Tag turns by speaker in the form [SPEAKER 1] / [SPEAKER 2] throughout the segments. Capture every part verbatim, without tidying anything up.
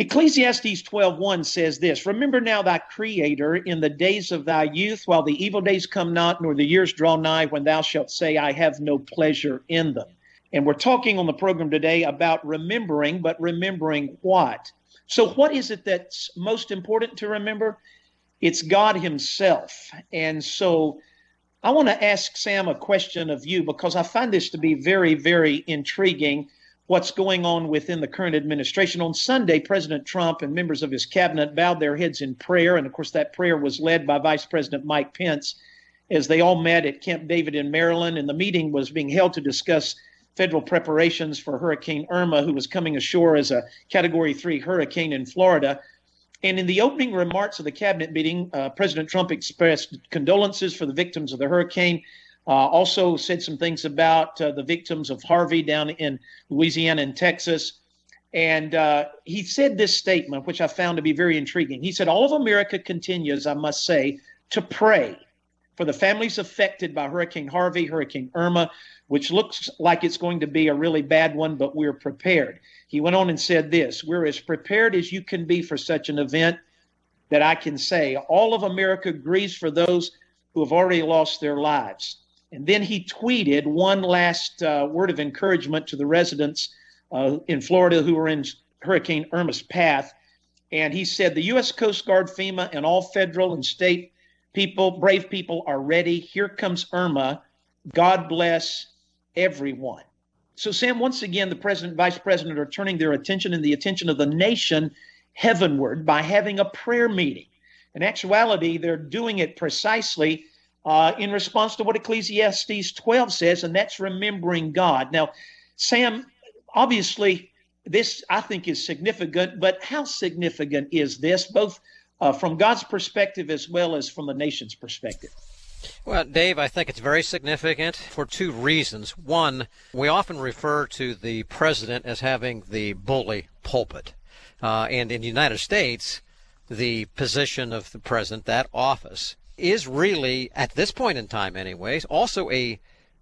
[SPEAKER 1] Ecclesiastes twelve one says this, "Remember now thy Creator in the days of thy youth, while the evil days come not, nor the years draw nigh, when thou shalt say, I have no pleasure in them." And we're talking on the program today about remembering, but remembering what? So what is it that's most important to remember? It's God himself. And so I want to ask Sam a question of you, because I find this to be very, very intriguing, what's going on within the current administration. On Sunday, President Trump and members of his cabinet bowed their heads in prayer. And of course, that prayer was led by Vice President Mike Pence as they all met at Camp David in Maryland. And the meeting was being held to discuss federal preparations for Hurricane Irma, who was coming ashore as a Category three hurricane in Florida. And in the opening remarks of the cabinet meeting, uh, President Trump expressed condolences for the victims of the hurricane. Uh, also said some things about uh, the victims of Harvey down in Louisiana and Texas. And uh, he said this statement, which I found to be very intriguing. He said, "All of America continues, I must say, to pray for the families affected by Hurricane Harvey, Hurricane Irma, which looks like it's going to be a really bad one, but we're prepared." He went on and said this, "We're as prepared as you can be for such an event that I can say all of America grieves for those who have already lost their lives." And then he tweeted one last uh, word of encouragement to the residents uh, in Florida who were in Hurricane Irma's path. And he said, "The U S Coast Guard, FEMA, and all federal and state people, brave people, are ready. Here comes Irma. God bless everyone." So, Sam, once again, the president, vice president are turning their attention and the attention of the nation heavenward by having a prayer meeting. In actuality, they're doing it precisely Uh, in response to what Ecclesiastes twelve says, and that's remembering God. Now, Sam, obviously, this I think is significant, but how significant is this, both uh, from God's perspective as well as from the nation's perspective?
[SPEAKER 2] Well, Dave, I think it's very significant for two reasons. One, we often refer to the president as having the bully pulpit. Uh, and in the United States, the position of the president, that office, is really, at this point in time anyways, also a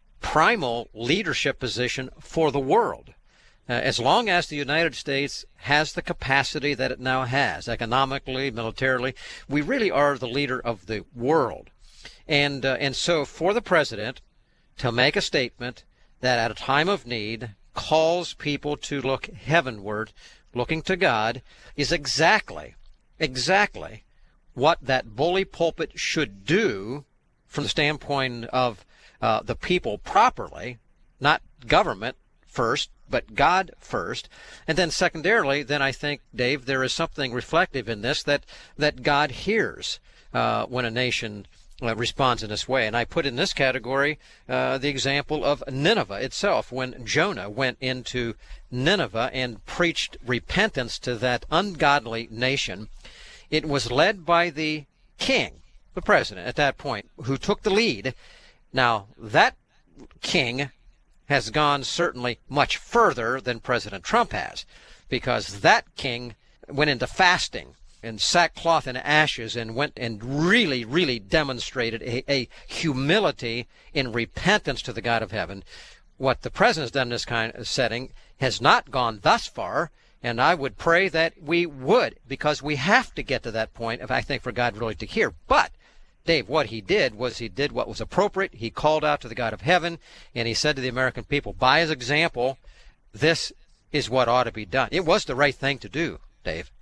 [SPEAKER 2] primal leadership position for the world. Uh, as long as the United States has the capacity that it now has, economically, militarily, we really are the leader of the world. And, uh, and so for the president to make a statement that at a time of need calls people to look heavenward, looking to God, is exactly, exactly what that bully pulpit should do from the standpoint of uh, the people properly, not government first, but God first. And then secondarily, then I think, Dave, there is something reflective in this that, that God hears uh, when a nation uh, responds in this way. And I put in this category uh, the example of Nineveh itself, when Jonah went into Nineveh and preached repentance to that ungodly nation. It was led by the king, the president at that point, who took the lead. Now, that king has gone certainly much further than President Trump has, because that king went into fasting and sackcloth and ashes and went and really, really demonstrated a, a humility in repentance to the God of heaven. What the president's done in this kind of setting has not gone thus far. And I would pray that we would, because we have to get to that point, if I think, for God really to hear. But, Dave, what he did was he did what was appropriate. He called out to the God of heaven, and he said to the American people, by his example, this is what ought to be done. It was the right thing to do, Dave.